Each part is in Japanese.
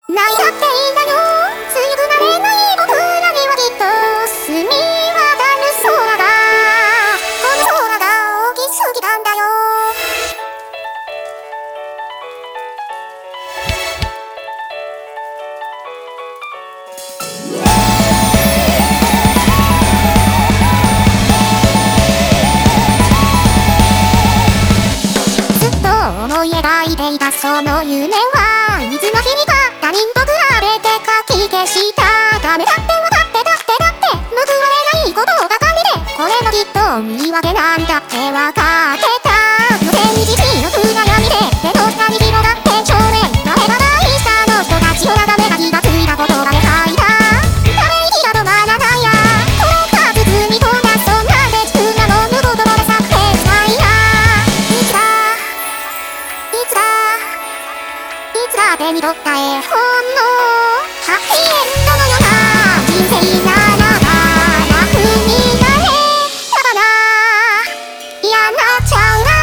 泣いたっていいんだよ。強くなれない僕らにはきっと澄み渡る空が、この空が大きすぎたんだよ。ずっと思い描いていたその夢は水の日に他人と比べてかき消した。ダメだって分かってだって報われないことばかりで、これもきっと言い訳なんだって分かってた。無限に自身の暗闇で手の下に広がって少年誰が大下の人たちを眺めが気がついた言葉で書いた。ため息が止まらないや、これが包み込んだそんな別空なのむ言葉で作変したいな。いつだ手に取った絵本のハッピーエンドのような人生ならば楽になれたかな。嫌になっちゃうな。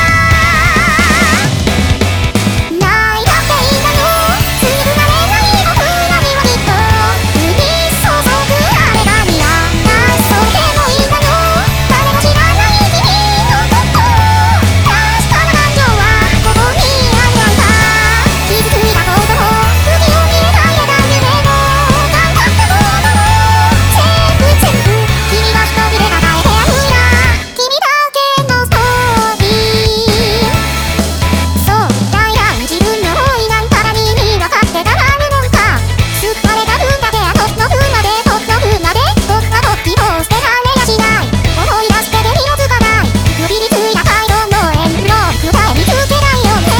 泣いたっていいんだよ。強くなれない僕らにはきっと降り注ぐ雨が見えない。それでもいいんだよ。誰も知らない君のこと確かな感情はここにあるなんだ。傷ついたことも次を見えない枝夢も頑張ったことも全部君が一人で抱えてあるんだ。君だけのストーリー。そうだや自分の思いなんかに分かってたらあるもんか。救われた分だけあとの分まで僕が僕を捨てられやしない。思い出してで色づかない。無理についた回路のエンブローク答え見つけないよね。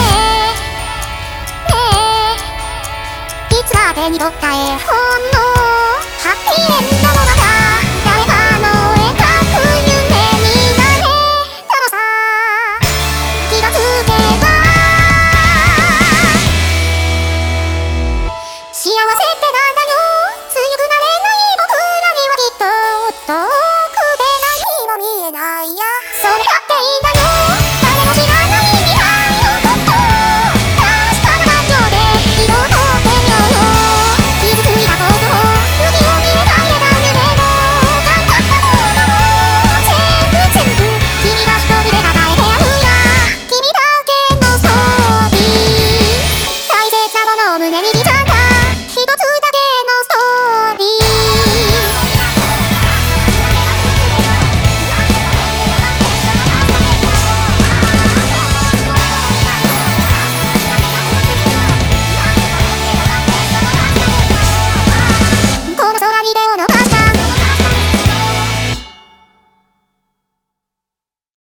いつか手に取った絵本のハッピーエンドの